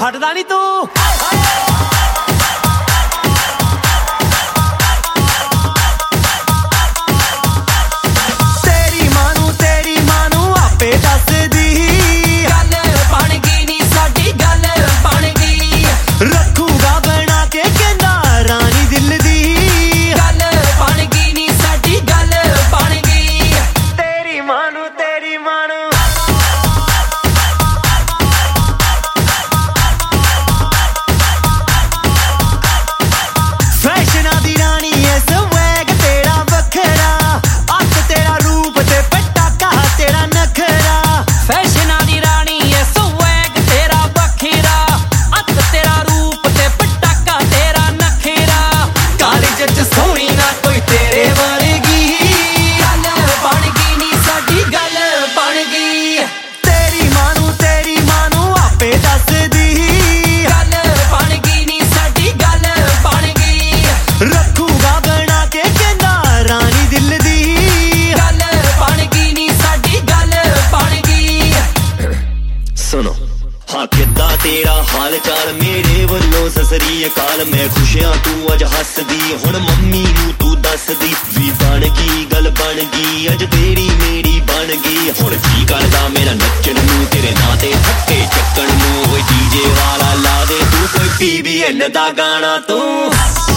ਹਟਦਾ ਨਹੀਂ ਤੂੰ ਤੇਰੀ ਮਾਂ ਨੂੰ ਆਪੇ ਦੱਸਦੀ ਗੱਲ ਬਣ ਗਈ ਨੀ ਸਾਡੀ ਗੱਲ ਬਣ ਗਈ ਰੱਖੂਗਾ ਬਣਾ ਕੇ ਕਹਿੰਦਾ ਰਾਣੀ ਦਿਲ ਦੀ ਗੱਲ ਬਣ ਗਈ ਨੀ ਸਾਡੀ ਗੱਲ ਬਣ ਗਈ ਤੇਰੀ ਮਾਂ ਨੂੰ ਫੈਸ਼ਨਾਂ ਦੀ ਰਾਣੀ ਐ ਸਵੈਗ ਤੇਰਾ ਵੱਖਰਾ ਅੱਤ ਤੇਰਾ ਰੂਪ ਤੇ ਪਟਾਕਾ ਤੇਰਾ ਨਖਰਾ ਫੈਸ਼ਨਾਂ ਦੀ ਰਾਣੀ ਐ ਸਵੈਗ ਤੇਰਾ ਵੱਖਰਾ ਅੱਤ ਤੇਰਾ ਰੂਪ ਤੇ ਪਟਾਕਾ ਤੇਰਾ ਨਖਰਾ ਕਾਲਜ ਚ ਸੋਹਣੀ ਨਾ ਕੋਈ ਤੇਰੇ ਵਰਗੀ ਗੱਲ ਬਣ ਗਈ ਨੀ ਸਾਡੀ ਗੱਲ ਬਣ ਗਈ ਤੇਰੀ ਮਾਂ ਨੂੰ ਆਪੇ ਦੱਸਦੀ ਗੱਲ ਬਣ ਗਈ ਨੀ ਸਾਡੀ ਗੱਲ ਬਣ ਗਈ ਰੱਖੂਗਾ ਬਣਾ ਕੇ ਕਹਿੰਦਾ ਰਾਣੀ ਦਿਲ ਦੀ ਗੱਲ ਬਣ ਗਈ ਨੀ ਸਾਡੀ ਗੱਲ ਬਣ ਗਈ ਸੁਣੋ ਹਾਂ ਕਿੱਦਾਂ ਤੇਰਾ ਹਾਲ ਚਾਲ ਮੇਰੇ ਵੱਲੋਂ ਸਤਿ ਸ੍ਰੀ ਅਕਾਲ ਮੈਂ ਖੁਸ਼ੀਆਂ ਤੂੰ ਅੱਜ ਹੱਸਦੀ ਹੁਣ ਮੰਮੀ ਨੂੰ ਤੂੰ ਦੱਸਦੀ ਵੀ ਬਣ ਗਈ ਗੱਲ ਬਣ ਗਈ ਅੱਜ ਤੇਰੀ ਮੇਰੀ ਬਣ ਗਈ ਹੁਣ ਕੀ ਕਰਦਾ ਮੇਰਾ ਨੱਚਣ ਨੂੰ ਤੇਰੇ ਨਾਂ ਤੇ ਹੱਕੇ ਚੱਕਣ ਨੂੰ ਓਏ ਡੀਜੇ ਵਾਲਾ ਲਾ ਦੇ ਤੂੰ ਕੋਈ PBN ਦਾ ਗਾਣਾ ਤੂੰ